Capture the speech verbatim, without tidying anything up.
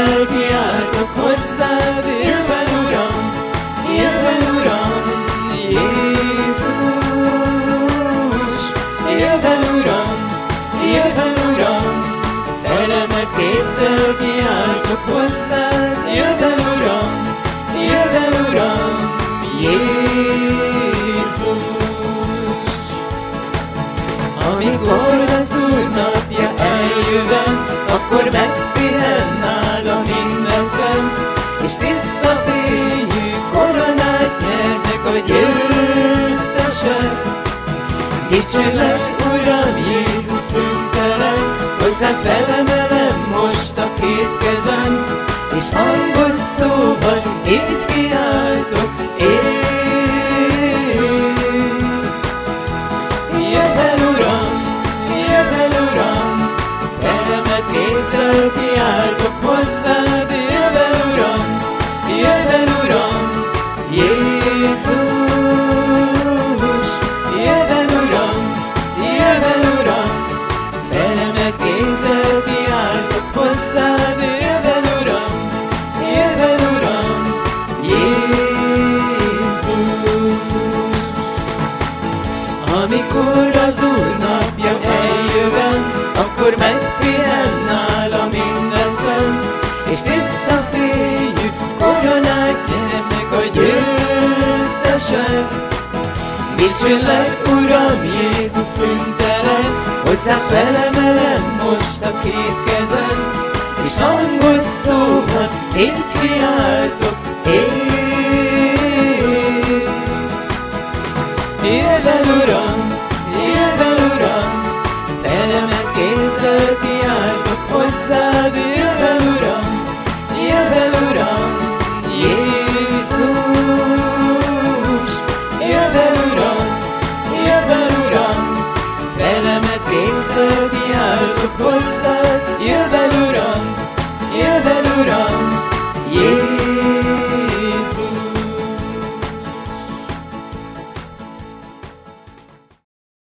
kézzel kiáltok hozzád, élven Uram, élven Uram, Jézus. Élven Uram, élven Uram, felemet kézzel kiáltok hozzád, élven Uram, élven Uram, Jézus. Amikor az Úr napja eljövem, akkor megpihen nála minden szem, és tiszta fényű koronát nyernek a győztesek. Dicsőlek, Uram, Jézus szüntelen, hozzád felemelem most a két kezem, és hangos szóval így kiáltok én. Jöjjön, Uram, jöjjön, Uram, felemet kézzel kiáltok hozzád, jöjjön, Uram, jöjjön, Uram, Jézus. Jöjjön, Uram, jöjjön, Uram, felemet kézzel kiáltok hozzád, jöjjön, Uram, jöjjön, Uram, Jézus. Amikor az Úr napja eljövem, akkor megpihen nála minden szem, és tiszta fényű koronát nyernek a győztesek. Dicsőlek, Uram, Jézus szüntelen, hozzád felemelem most a két kezem, és hangos szóval így kiáltok én. Jöjjön, Uram, jöjjön, Uram, felemet kézzel kiáltok hozzád, jöjjön, Uram, jöjjön, Uram, Jézus. Jöjjön, Uram, jöjjön, Uram, felemet kézzel kiáltok hozzád, jöjjön,